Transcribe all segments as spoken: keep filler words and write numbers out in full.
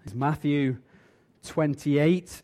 It's Matthew twenty-eight.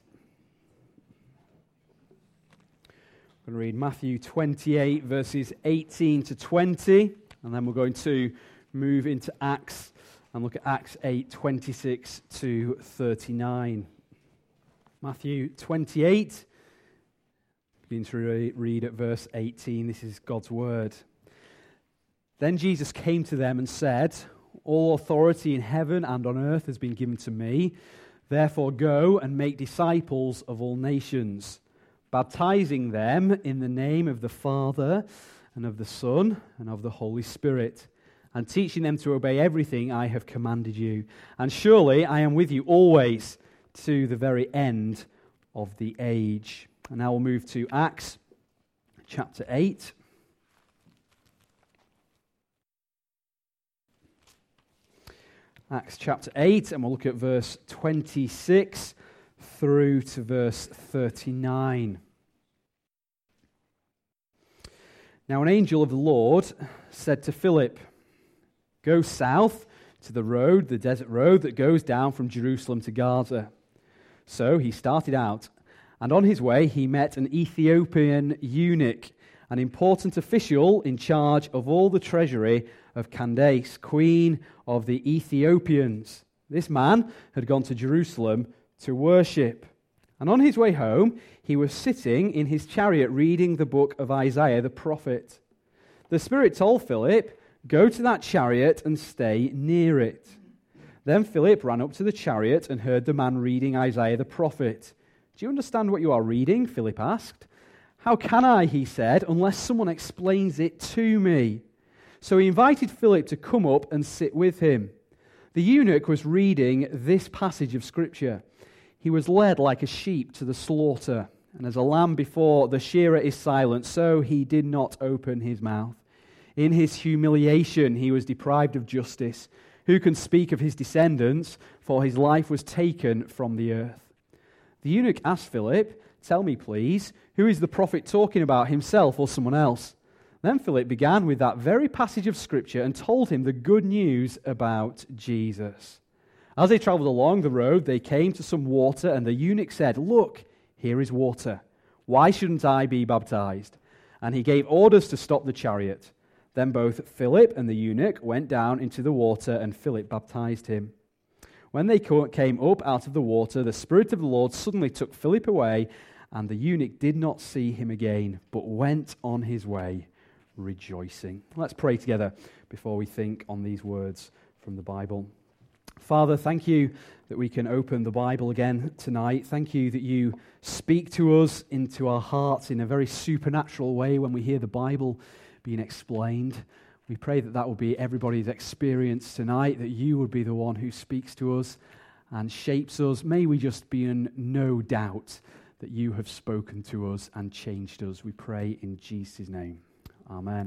I'm going to read Matthew twenty-eight, verses eighteen to twenty, and then we're going to move into Acts and look at Acts eight, twenty-six to thirty-nine. Matthew twenty-eight, begin to re- read at verse eighteen. This is God's word. Then Jesus came to them and said, "All authority in heaven and on earth has been given to me. Therefore go and make disciples of all nations, baptizing them in the name of the Father and of the Son and of the Holy Spirit, and teaching them to obey everything I have commanded you. And surely I am with you always to the very end of the age." And now we'll move to Acts chapter eight. Acts chapter eight, and we'll look at verse twenty-six through to verse thirty-nine. Now an angel of the Lord said to Philip, "Go south to the road, the desert road that goes down from Jerusalem to Gaza." So he started out, and on his way he met an Ethiopian eunuch, an important official in charge of all the treasury of Candace, queen of the Ethiopians. This man had gone to Jerusalem to worship. And on his way home, he was sitting in his chariot reading the book of Isaiah the prophet. The Spirit told Philip, "Go to that chariot and stay near it." Then Philip ran up to the chariot and heard the man reading Isaiah the prophet. "Do you understand what you are reading?" Philip asked. "How can I," he said, "unless someone explains it to me?" So he invited Philip to come up and sit with him. The eunuch was reading this passage of Scripture. "He was led like a sheep to the slaughter, and as a lamb before the shearer is silent, so he did not open his mouth. In his humiliation he was deprived of justice. Who can speak of his descendants? For his life was taken from the earth." The eunuch asked Philip, "Tell me, please, who is the prophet talking about, himself or someone else?" Then Philip began with that very passage of Scripture and told him the good news about Jesus. As they traveled along the road, they came to some water, and the eunuch said, "Look, here is water. Why shouldn't I be baptized?" And he gave orders to stop the chariot. Then both Philip and the eunuch went down into the water, and Philip baptized him. When they came up out of the water, the Spirit of the Lord suddenly took Philip away, and the eunuch did not see him again, but went on his way rejoicing. Let's pray together before we think on these words from the Bible. Father, thank you that we can open the Bible again tonight. Thank you that you speak to us into our hearts in a very supernatural way when we hear the Bible being explained. We pray that that will be everybody's experience tonight, that you would be the one who speaks to us and shapes us. May we just be in no doubt that you have spoken to us and changed us. We pray in Jesus' name. Amen.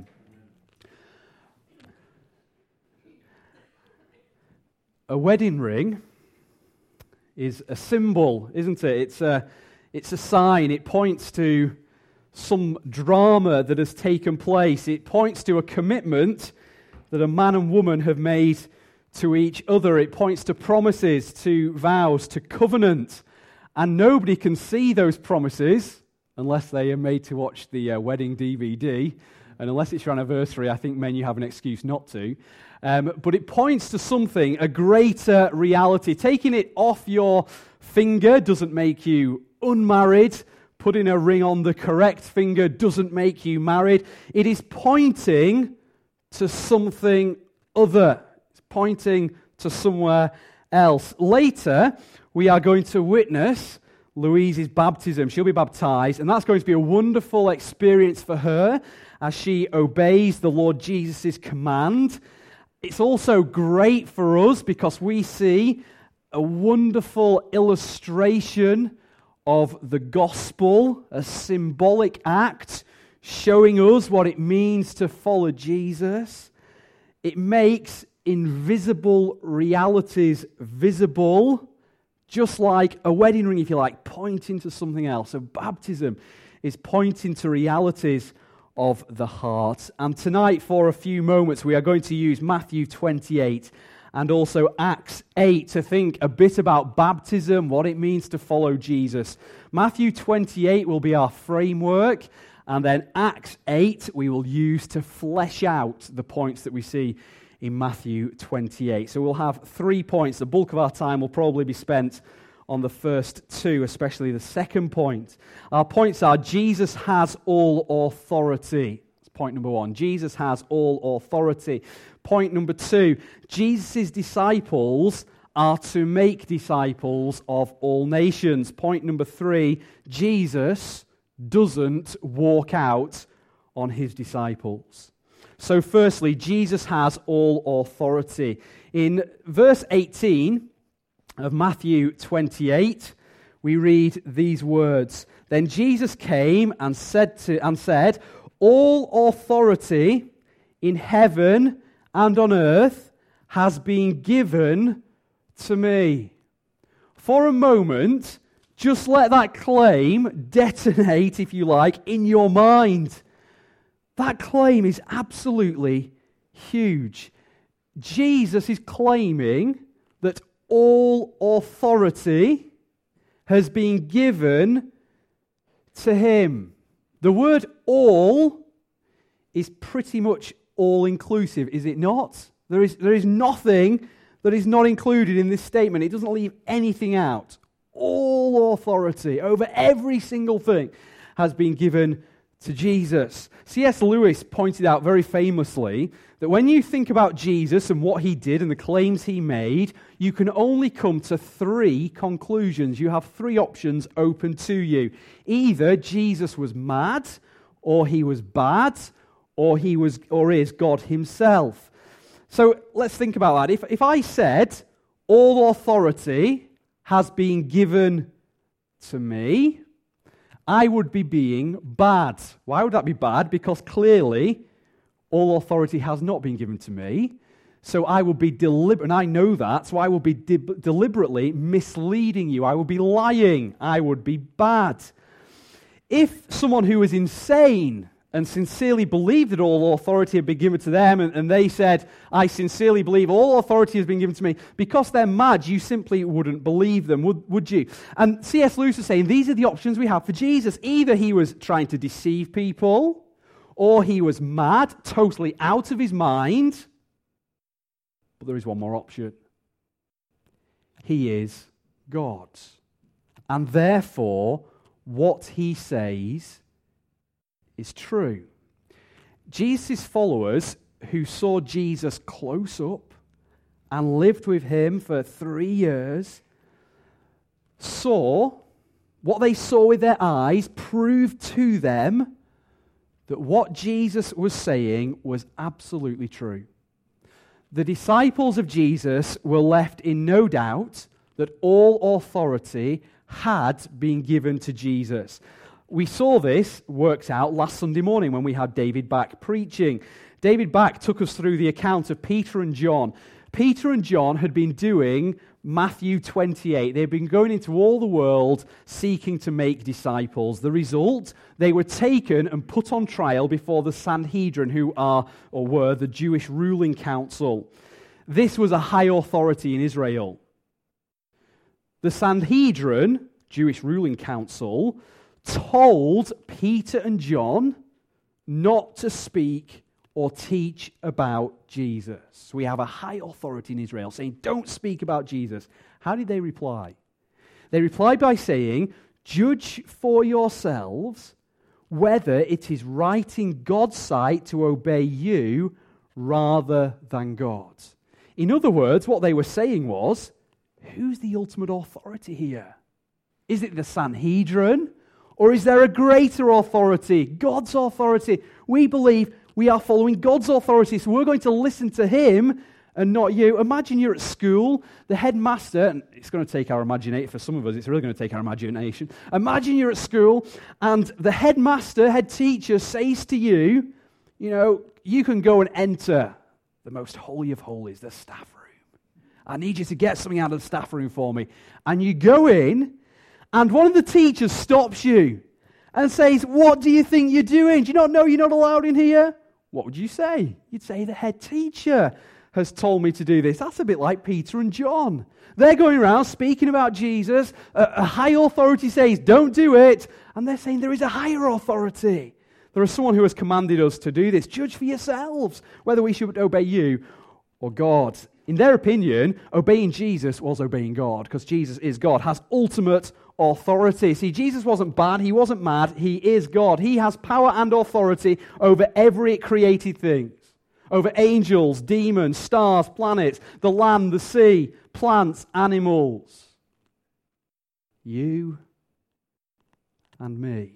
A wedding ring is a symbol, isn't it? It's a, it's a sign. It points to some drama that has taken place. It points to a commitment that a man and woman have made to each other. It points to promises, to vows, to covenant. And nobody can see those promises unless they are made to watch the uh, wedding D V D. And unless it's your anniversary, I think men, you have an excuse not to. Um, but it points to something, a greater reality. Taking it off your finger doesn't make you unmarried. Putting a ring on the correct finger doesn't make you married. It is pointing to something other. It's pointing to somewhere else. Later, we are going to witness Louise's baptism. She'll be baptized, and that's going to be a wonderful experience for her as she obeys the Lord Jesus' command. It's also great for us because we see a wonderful illustration of the gospel, a symbolic act showing us what it means to follow Jesus. It makes invisible realities visible, just like a wedding ring, if you like, pointing to something else. So baptism is pointing to realities of the heart. And tonight, for a few moments, we are going to use Matthew twenty-eight and also Acts eight to think a bit about baptism, what it means to follow Jesus. Matthew twenty-eight will be our framework, and then Acts eight we will use to flesh out the points that we see in Matthew twenty-eight. So we'll have three points. The bulk of our time will probably be spent on the first two, especially the second point. Our points are Jesus has all authority. That's point number one. Jesus has all authority. Point number two, Jesus' disciples are to make disciples of all nations. Point number three, Jesus doesn't walk out on his disciples. So firstly, Jesus has all authority. In verse eighteen of Matthew twenty-eight, we read these words. Then Jesus came and said to and said, all authority in heaven and on earth has been given to me. For a moment, just let that claim detonate, if you like, in your mind. That claim is absolutely huge. Jesus is claiming that all authority has been given to him. The word all is pretty much all-inclusive, is it not? There is, there is nothing that is not included in this statement. It doesn't leave anything out. All authority over every single thing has been given to Jesus. C S Lewis pointed out very famously that when you think about Jesus and what he did and the claims he made, you can only come to three conclusions. You have three options open to you. Either Jesus was mad, or he was bad, or he was or is God himself. So let's think about that. If, if I said, all authority has been given to me, I would be being bad. Why would that be bad? Because clearly, all authority has not been given to me. So I will be deliberate, and I know that, so I will be de- deliberately misleading you. I will be lying. I would be bad. If someone who was insane and sincerely believed that all authority had been given to them, and, and they said, I sincerely believe all authority has been given to me, because they're mad, you simply wouldn't believe them, would, would you? And C S Lewis is saying, these are the options we have for Jesus. Either he was trying to deceive people, or he was mad, totally out of his mind. But there is one more option. He is God. And therefore, what he says is true. Jesus' followers who saw Jesus close up and lived with him for three years saw, what they saw with their eyes proved to them that what Jesus was saying was absolutely true. The disciples of Jesus were left in no doubt that all authority had been given to Jesus. We saw this worked out last Sunday morning when we had David Back preaching. David Back took us through the account of Peter and John. Peter and John had been doing Matthew twenty-eight. They'd been going into all the world seeking to make disciples. The result, they were taken and put on trial before the Sanhedrin, who are or were the Jewish ruling council. This was a high authority in Israel. The Sanhedrin, Jewish ruling council, told Peter and John not to speak or teach about Jesus. We have a high authority in Israel saying, don't speak about Jesus. How did they reply? They replied by saying, judge for yourselves whether it is right in God's sight to obey you rather than God. In other words, what they were saying was, who's the ultimate authority here? Is it the Sanhedrin? Or is there a greater authority? God's authority. We believe we are following God's authority, so we're going to listen to him and not you. Imagine you're at school, the headmaster, and it's going to take our imagination, for some of us, it's really going to take our imagination. Imagine you're at school, and the headmaster, head teacher, says to you, you know, you can go and enter the most holy of holies, the staff room. I need you to get something out of the staff room for me. And you go in, and one of the teachers stops you and says, what do you think you're doing? Do you not know you're not allowed in here? What would you say? You'd say the head teacher. has told me to do this. That's a bit like Peter and John. They're going around speaking about Jesus. A, a high authority says, don't do it. And they're saying there is a higher authority. There is someone who has commanded us to do this. Judge for yourselves whether we should obey you or God. In their opinion, obeying Jesus was obeying God, because Jesus is God, has ultimate authority. See, Jesus wasn't bad, he wasn't mad, he is God. He has power and authority over every created thing, over angels, demons, stars, planets, the land, the sea, plants, animals. You and me.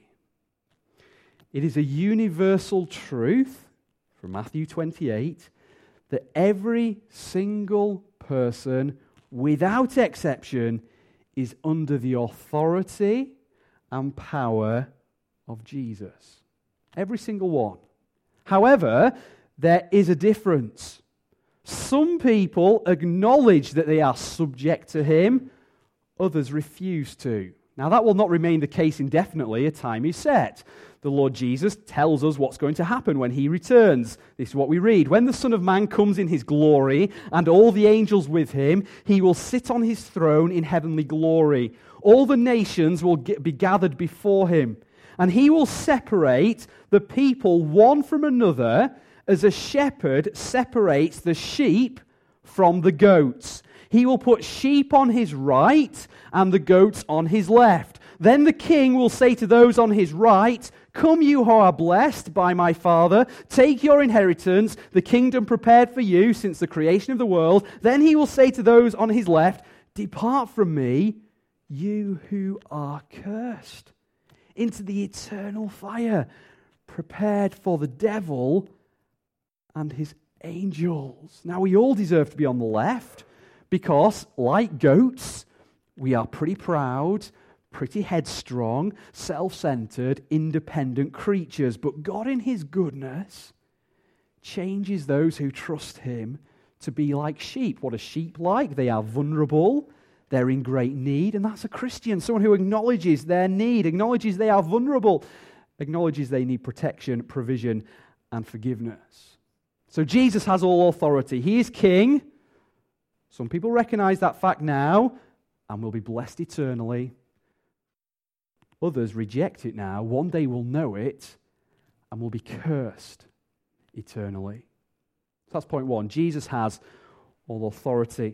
It is a universal truth from Matthew twenty-eight that every single person, without exception, is under the authority and power of Jesus. Every single one. However, there is a difference. Some people acknowledge that they are subject to him, others refuse to. Now, that will not remain the case indefinitely. A time is set. The Lord Jesus tells us what's going to happen when he returns. This is what we read. When the Son of Man comes in his glory and all the angels with him, he will sit on his throne in heavenly glory. All the nations will get, be gathered before him, and he will separate the people one from another as a shepherd separates the sheep from the goats. He will put sheep on his right and the goats on his left. Then the king will say to those on his right, "Come, you who are blessed by my Father, take your inheritance, the kingdom prepared for you since the creation of the world." Then he will say to those on his left, "Depart from me, you who are cursed, into the eternal fire, prepared for the devil and his angels." Now, we all deserve to be on the left, because, like goats, we are pretty proud, pretty headstrong, self-centered, independent creatures. But God, in his goodness, changes those who trust him to be like sheep. What are sheep like? They are vulnerable, they're in great need, and that's a Christian, someone who acknowledges their need, acknowledges they are vulnerable, acknowledges they need protection, provision, and forgiveness. So Jesus has all authority. He is king. Some people recognize that fact now and will be blessed eternally. Others reject it now. One day will know it and will be cursed eternally. So that's point one. Jesus has all authority.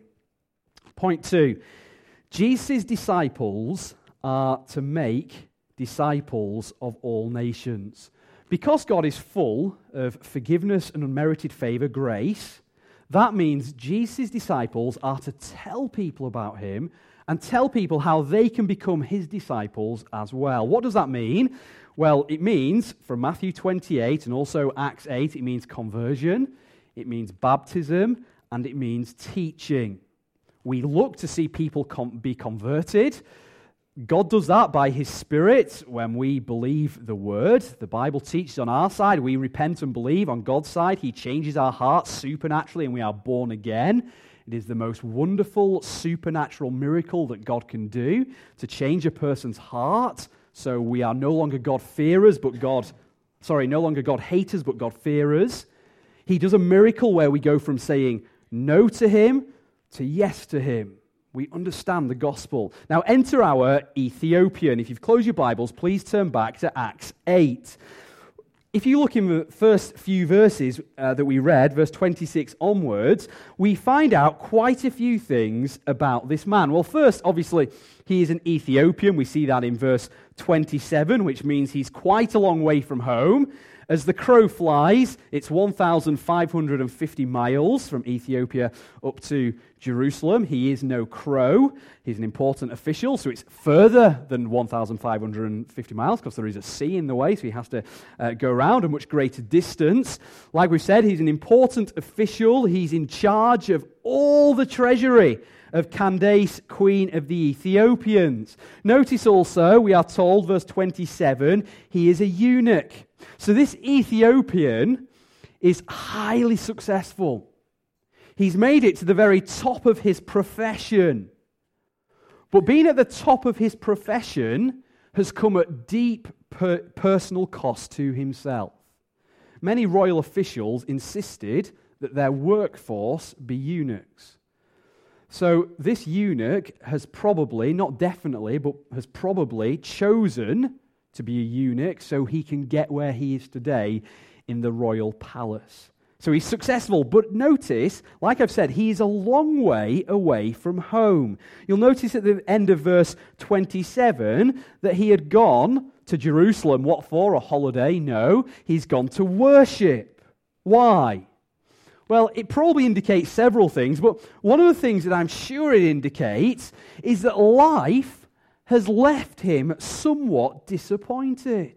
Point two. Jesus' disciples are to make disciples of all nations. Because God is full of forgiveness and unmerited favor, grace, that means Jesus' disciples are to tell people about him and tell people how they can become his disciples as well. What does that mean? Well, it means, from Matthew twenty-eight and also Acts eight, it means conversion, it means baptism, and it means teaching. We look to see people com- be converted. God does that by his Spirit when we believe the Word. The Bible teaches on our side, we repent and believe. On God's side, he changes our hearts supernaturally and we are born again. It is the most wonderful supernatural miracle that God can do to change a person's heart. So we are no longer God-fearers, but God, sorry, no longer God-haters, but God-fearers. He does a miracle where we go from saying no to him to yes to him. We understand the gospel. Now enter our Ethiopian. If you've closed your Bibles, please turn back to Acts eight. If you look in the first few verses uh, that we read, verse twenty-six onwards, we find out quite a few things about this man. Well, first, obviously, he is an Ethiopian. We see that in verse twenty-seven, which means he's quite a long way from home. As the crow flies, it's one thousand five hundred fifty miles from Ethiopia up to Jerusalem. He is no crow. He's an important official, so it's further than one thousand five hundred fifty miles because there is a sea in the way, so he has to uh, go around a much greater distance. Like we said, he's an important official. He's in charge of all the treasury of Candace, queen of the Ethiopians. Notice also, we are told, verse twenty-seven, he is a eunuch. So this Ethiopian is highly successful. He's made it to the very top of his profession. But being at the top of his profession has come at deep per- personal cost to himself. Many royal officials insisted that their workforce be eunuchs. So this eunuch has probably, not definitely, but has probably chosen to be a eunuch so he can get where he is today in the royal palace. So he's successful, but notice, like I've said, he is a long way away from home. You'll notice at the end of verse twenty-seven that he had gone to Jerusalem. What for? A holiday? No, he's gone to worship. Why? Well, it probably indicates several things, but one of the things that I'm sure it indicates is that life has left him somewhat disappointed.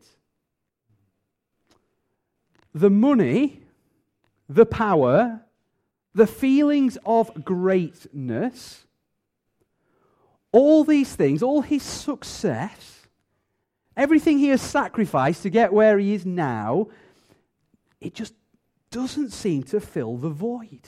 The money, the power, the feelings of greatness, all these things, all his success, everything he has sacrificed to get where he is now, it just doesn't seem to fill the void.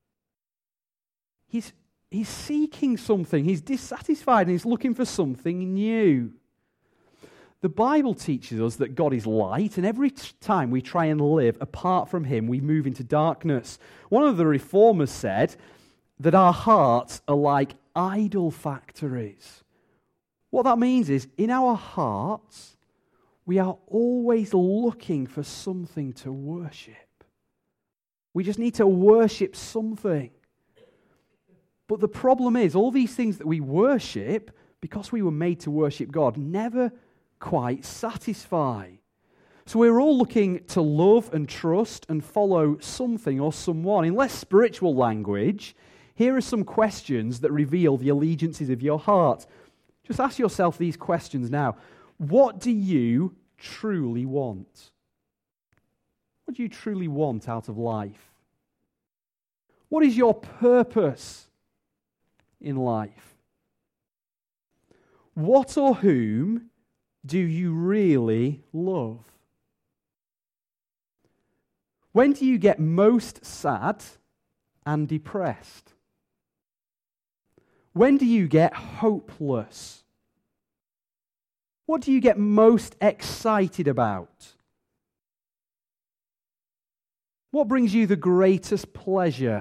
He's, he's seeking something, he's dissatisfied, and he's looking for something new. The Bible teaches us that God is light, and every time we try and live apart from Him, we move into darkness. One of the reformers said that our hearts are like idol factories. What that means is, in our hearts, we are always looking for something to worship. We just need to worship something. But the problem is, all these things that we worship, because we were made to worship God, never quite satisfy. So we're all looking to love and trust and follow something or someone. In less spiritual language, here are some questions that reveal the allegiances of your heart. Just ask yourself these questions now. What do you truly want? What do you truly want out of life? What is your purpose in life? What or whom do you really love? When do you get most sad and depressed? When do you get hopeless? What do you get most excited about? What brings you the greatest pleasure?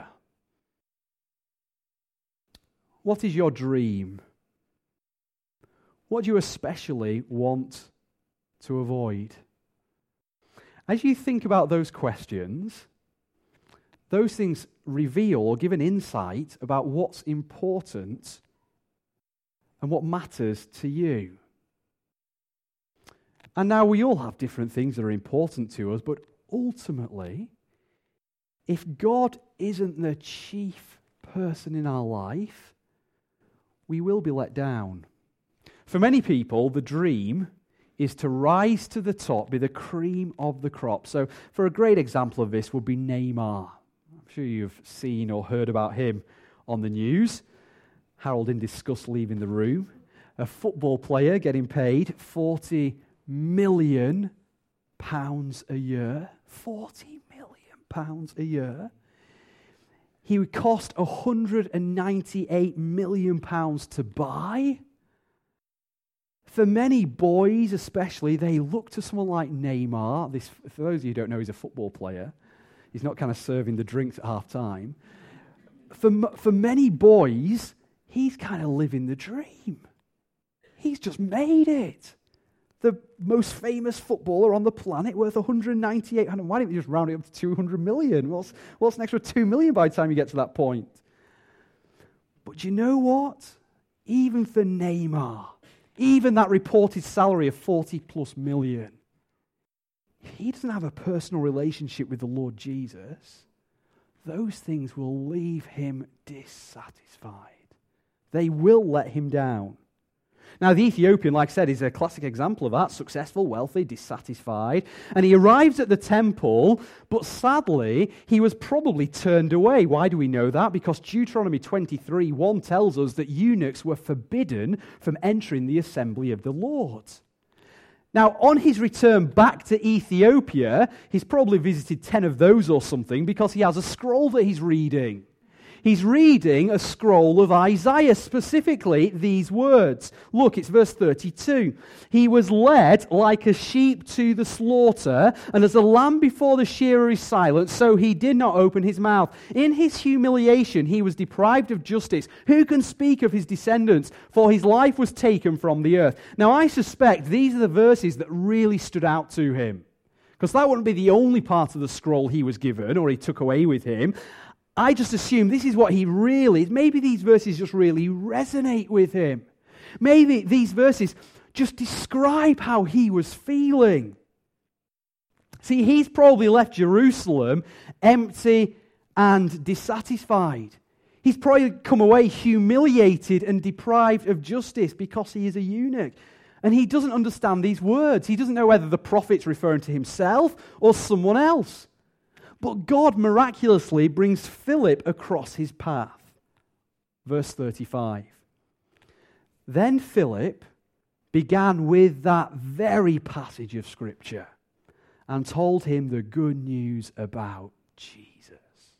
What is your dream? What do you especially want to avoid? As you think about those questions, those things reveal or give an insight about what's important and what matters to you. And now we all have different things that are important to us, but ultimately, if God isn't the chief person in our life, we will be let down. For many people, the dream is to rise to the top, be the cream of the crop. So, for a great example of this would be Neymar. I'm sure you've seen or heard about him on the news. Harold in disgust leaving the room. A football player getting paid forty million pounds a year. forty million pounds a year. He would cost one hundred ninety-eight million pounds to buy. For many boys especially, they look to someone like Neymar. This, for those of you who don't know, he's a football player. He's not kind of serving the drinks at half time. For, for many boys, he's kind of living the dream. He's just made it. The most famous footballer on the planet, worth one hundred ninety-eight. Why don't we just round it up to two hundred million? What's, what's an extra two million by the time you get to that point? But you know what? Even for Neymar, even that reported salary of forty plus million, if he doesn't have a personal relationship with the Lord Jesus, those things will leave him dissatisfied. They will let him down. Now, the Ethiopian, like I said, is a classic example of that. Successful, wealthy, dissatisfied. And he arrives at the temple, but sadly, he was probably turned away. Why do we know that? Because Deuteronomy twenty-three one tells us that eunuchs were forbidden from entering the assembly of the Lord. Now, on his return back to Ethiopia, he's probably visited ten of those or something because he has a scroll that he's reading. He's reading a scroll of Isaiah, specifically these words. Look, it's verse thirty-two. He was led like a sheep to the slaughter, and as a lamb before the shearer is silent, so he did not open his mouth. In his humiliation, he was deprived of justice. Who can speak of his descendants? For his life was taken from the earth. Now, I suspect these are the verses that really stood out to him, because that wouldn't be the only part of the scroll he was given or he took away with him. I just assume this is what he really, maybe these verses just really resonate with him. Maybe these verses just describe how he was feeling. See, he's probably left Jerusalem empty and dissatisfied. He's probably come away humiliated and deprived of justice because he is a eunuch. And he doesn't understand these words. He doesn't know whether the prophet's referring to himself or someone else. But God miraculously brings Philip across his path. Verse thirty-five. Then Philip began with that very passage of Scripture and told him the good news about Jesus.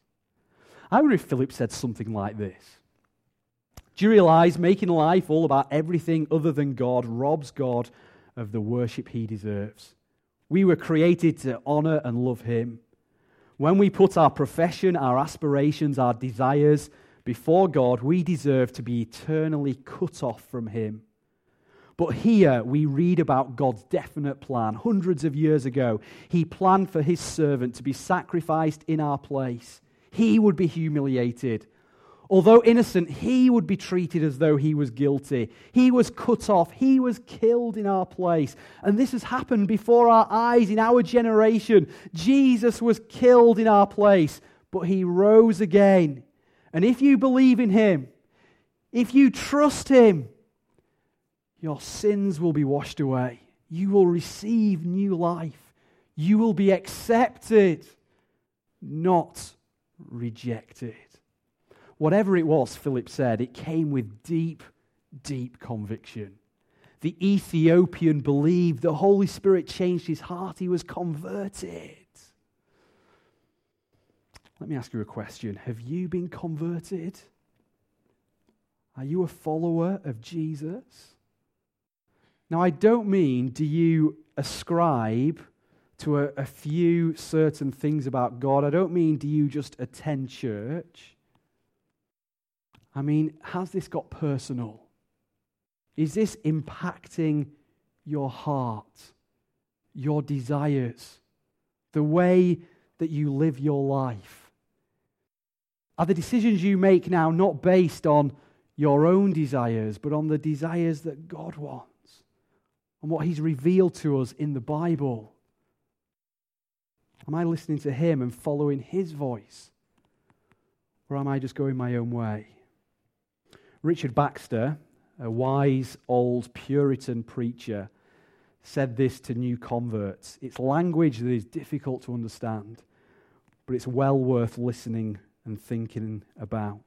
I wonder if Philip said something like this. Do you realize making life all about everything other than God robs God of the worship he deserves? We were created to honor and love him. When we put our profession, our aspirations, our desires before God, we deserve to be eternally cut off from him. But here we read about God's definite plan. Hundreds of years ago, he planned for his servant to be sacrificed in our place. He would be humiliated. Although innocent, he would be treated as though he was guilty. He was cut off. He was killed in our place. And this has happened before our eyes in our generation. Jesus was killed in our place, but he rose again. And if you believe in him, if you trust him, your sins will be washed away. You will receive new life. You will be accepted, not rejected. Whatever it was, Philip said, it came with deep, deep conviction. The Ethiopian believed. The Holy Spirit changed his heart. He was converted. Let me ask you a question. Have you been converted? Are you a follower of Jesus? Now, I don't mean do you ascribe to a, a few certain things about God. I don't mean do you just attend church. I mean, has this got personal? Is this impacting your heart, your desires, the way that you live your life? Are the decisions you make now not based on your own desires, but on the desires that God wants, and what he's revealed to us in the Bible? Am I listening to him and following his voice? Or am I just going my own way? Richard Baxter, a wise old Puritan preacher, said this to new converts. It's language that is difficult to understand, but it's well worth listening and thinking about.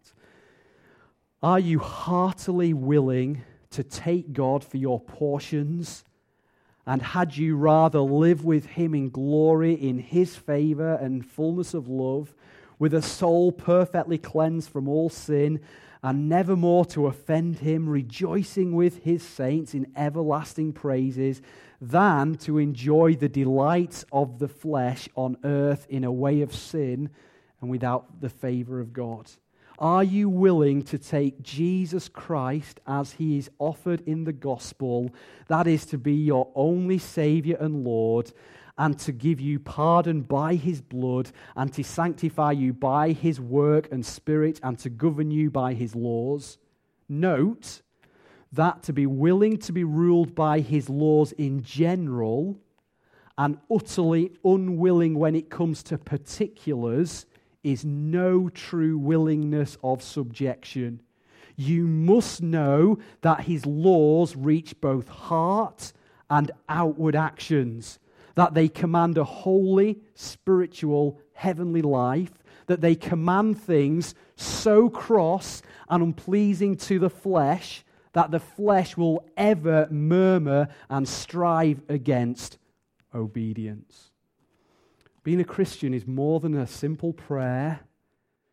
Are you heartily willing to take God for your portions? And had you rather live with him in glory, in his favor and fullness of love, with a soul perfectly cleansed from all sin, and never more to offend him, rejoicing with his saints in everlasting praises, than to enjoy the delights of the flesh on earth in a way of sin and without the favor of God? Are you willing to take Jesus Christ as he is offered in the gospel, that is to be your only Savior and Lord, and to give you pardon by his blood, and to sanctify you by his work and spirit, and to govern you by his laws? Note that to be willing to be ruled by his laws in general, and utterly unwilling when it comes to particulars, is no true willingness of subjection. You must know that his laws reach both heart and outward actions, that they command a holy, spiritual, heavenly life, that they command things so cross and unpleasing to the flesh that the flesh will ever murmur and strive against obedience. Being a Christian is more than a simple prayer.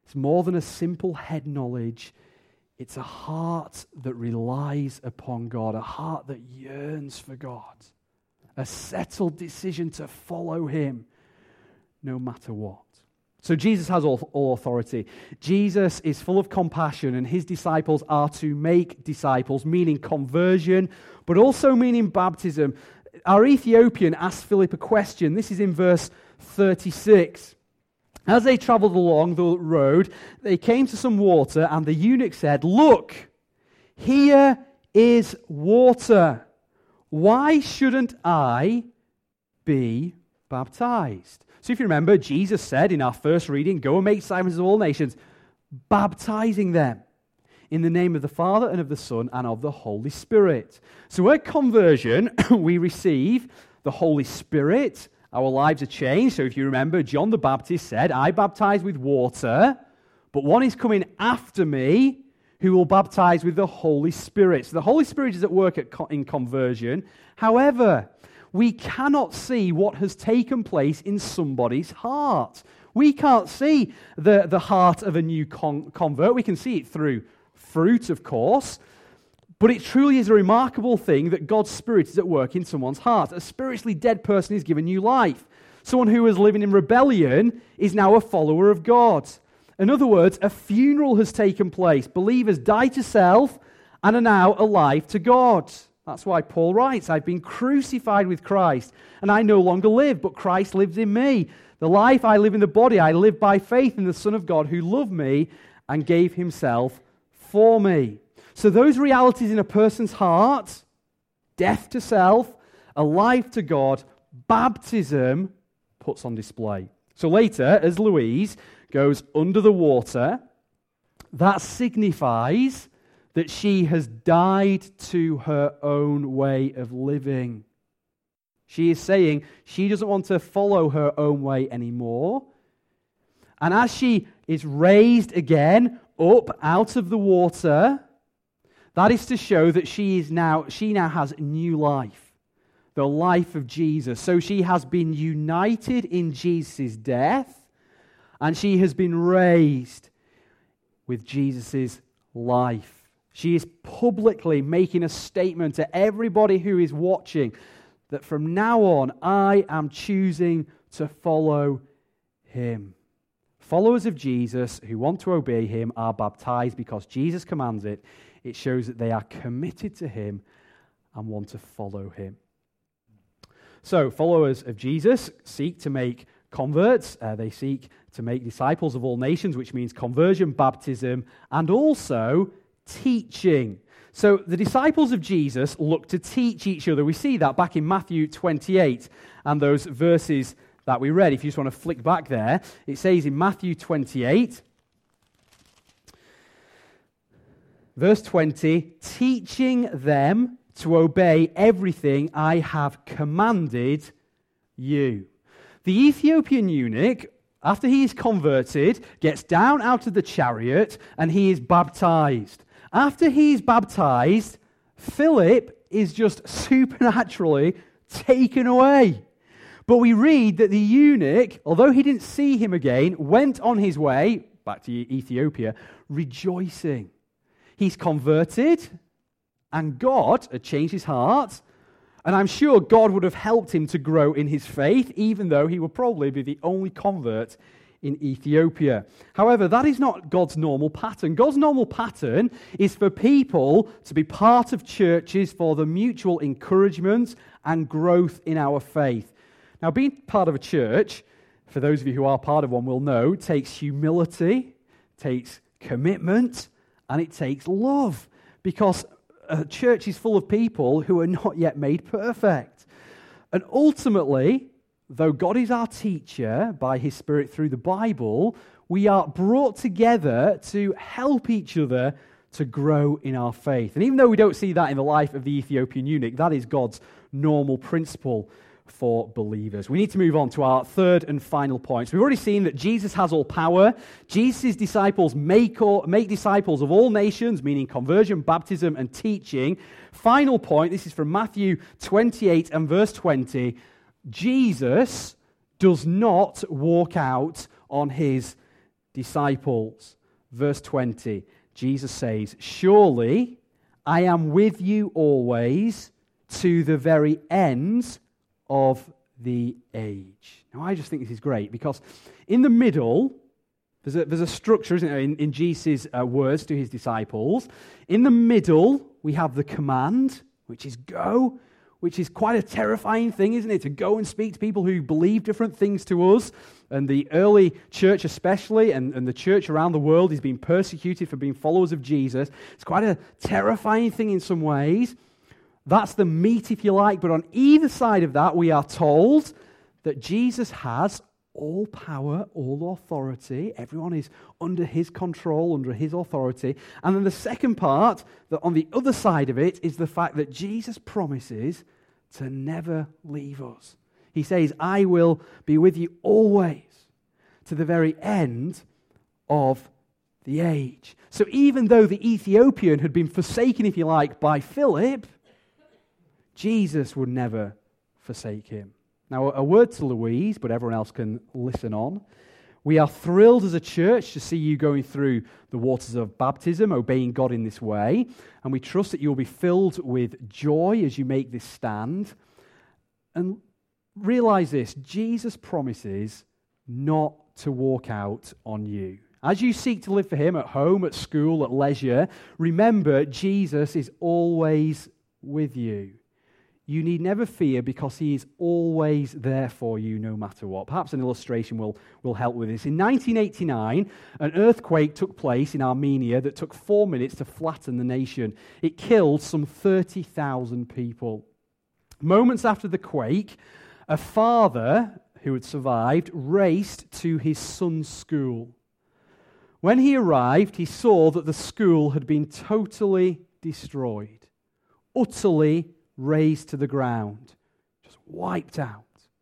It's more than a simple head knowledge. It's a heart that relies upon God, a heart that yearns for God, a settled decision to follow him no matter what. So Jesus has all, all authority. Jesus is full of compassion, and his disciples are to make disciples, meaning conversion, but also meaning baptism. Our Ethiopian asked Philip a question. This is in verse thirty-six. As they traveled along the road, they came to some water, and the eunuch said, "Look, here is water. Why shouldn't I be baptized?" So if you remember, Jesus said in our first reading, "Go and make disciples of all nations, baptizing them in the name of the Father and of the Son and of the Holy Spirit." So at conversion, we receive the Holy Spirit. Our lives are changed. So if you remember, John the Baptist said, "I baptize with water, but one is coming after me who will baptize with the Holy Spirit." So the Holy Spirit is at work at co- in conversion. However, we cannot see what has taken place in somebody's heart. We can't see the, the heart of a new con- convert. We can see it through fruit, of course. But it truly is a remarkable thing that God's Spirit is at work in someone's heart. A spiritually dead person is given new life. Someone who was living in rebellion is now a follower of God. In other words, a funeral has taken place. Believers die to self and are now alive to God. That's why Paul writes, "I've been crucified with Christ, and I no longer live, but Christ lives in me. The life I live in the body, I live by faith in the Son of God who loved me and gave himself for me." So those realities in a person's heart, death to self, alive to God, baptism puts on display. So later, as Louise goes under the water, that signifies that she has died to her own way of living. She is saying she doesn't want to follow her own way anymore. And as she is raised again up out of the water, that is to show that she is now she now has new life, the life of Jesus. So she has been united in Jesus' death, and she has been raised with Jesus' life. She is publicly making a statement to everybody who is watching that from now on, I am choosing to follow him. Followers of Jesus who want to obey him are baptized because Jesus commands it. It shows that they are committed to him and want to follow him. So, followers of Jesus seek to make converts. Uh, they seek to make disciples of all nations, which means conversion, baptism, and also teaching. So the disciples of Jesus look to teach each other. We see that back in Matthew twenty-eight and those verses that we read. If you just want to flick back there, it says in Matthew twenty-eight, verse twenty, "Teaching them to obey everything I have commanded you." The Ethiopian eunuch, after he is converted, gets down out of the chariot and he is baptized. After he's baptized, Philip is just supernaturally taken away. But we read that the eunuch, although he didn't see him again, went on his way, back to Ethiopia, rejoicing. He's converted, and God had changed his heart, and I'm sure God would have helped him to grow in his faith, even though he would probably be the only convert in Ethiopia. However, that is not God's normal pattern. God's normal pattern is for people to be part of churches for the mutual encouragement and growth in our faith. Now, being part of a church, for those of you who are part of one will know, takes humility, takes commitment, and it takes love, because a church is full of people who are not yet made perfect. And ultimately, though God is our teacher by his Spirit through the Bible, we are brought together to help each other to grow in our faith. And even though we don't see that in the life of the Ethiopian eunuch, that is God's normal principle for believers. We need to move on to our third and final point. So we've already seen that Jesus has all power. Jesus' disciples make, all, make disciples of all nations, meaning conversion, baptism, and teaching. Final point, this is from Matthew twenty-eight and verse twenty. Jesus does not walk out on his disciples. Verse twenty, Jesus says, "Surely I am with you always to the very end of the age." Now, I just think this is great because in the middle, there's a, there's a structure, isn't there, in, in Jesus' uh, words to his disciples. In the middle, we have the command, which is go, which is quite a terrifying thing, isn't it? To go and speak to people who believe different things to us. And the early church especially, and, and the church around the world is being persecuted for being followers of Jesus. It's quite a terrifying thing in some ways. That's the meat, if you like. But on either side of that, we are told that Jesus has all power, all authority. Everyone is under his control, under his authority. And then the second part, that on the other side of it, is the fact that Jesus promises to never leave us. He says, "I will be with you always to the very end of the age." So even though the Ethiopian had been forsaken, if you like, by Philip, Jesus would never forsake him. Now, a word to Louise, but everyone else can listen on. We are thrilled as a church to see you going through the waters of baptism, obeying God in this way, and we trust that you'll be filled with joy as you make this stand. And realize this, Jesus promises not to walk out on you. As you seek to live for him at home, at school, at leisure, remember Jesus is always with you. You need never fear because he is always there for you no matter what. Perhaps an illustration will, will help with this. In nineteen eighty-nine, an earthquake took place in Armenia that took four minutes to flatten the nation. It killed some thirty thousand people. Moments after the quake, a father who had survived raced to his son's school. When he arrived, he saw that the school had been totally destroyed, utterly razed to the ground, just wiped out.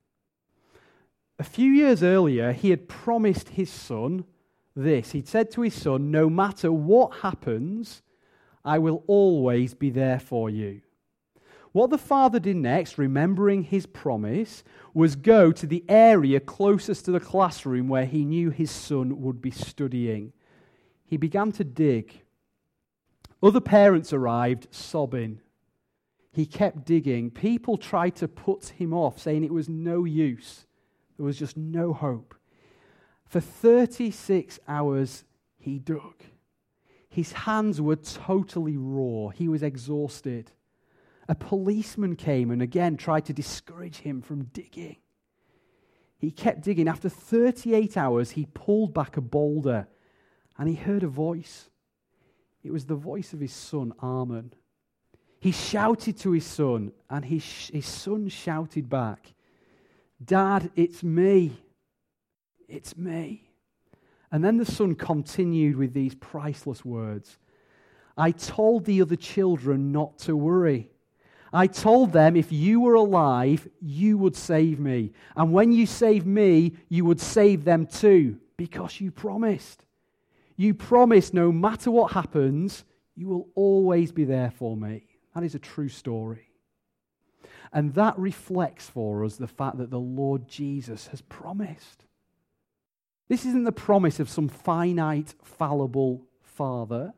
A few years earlier, he had promised his son this. He'd said to his son, "No matter what happens, I will always be there for you." What the father did next, remembering his promise, was go to the area closest to the classroom where he knew his son would be studying. He began to dig. Other parents arrived, sobbing. He kept digging. People tried to put him off, saying it was no use. There was just no hope. For thirty-six hours, he dug. His hands were totally raw. He was exhausted. A policeman came and again tried to discourage him from digging. He kept digging. After thirty-eight hours, he pulled back a boulder and he heard a voice. It was the voice of his son, Armin. He shouted to his son, and his, his son shouted back, "Dad, it's me. It's me." And then the son continued with these priceless words. "I told the other children not to worry. I told them if you were alive, you would save me. And when you save me, you would save them too, because you promised. You promised no matter what happens, you will always be there for me." That is a true story. And that reflects for us the fact that the Lord Jesus has promised. This isn't the promise of some finite, fallible Father.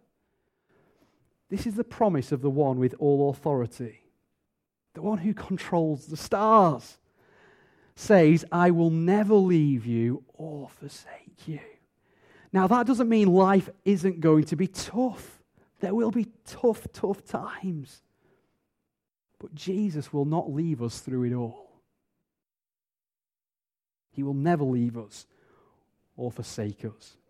This is the promise of the one with all authority. The one who controls the stars. Says, "I will never leave you or forsake you." Now that doesn't mean life isn't going to be tough. There will be tough, tough times. But Jesus will not leave us through it all. He will never leave us or forsake us.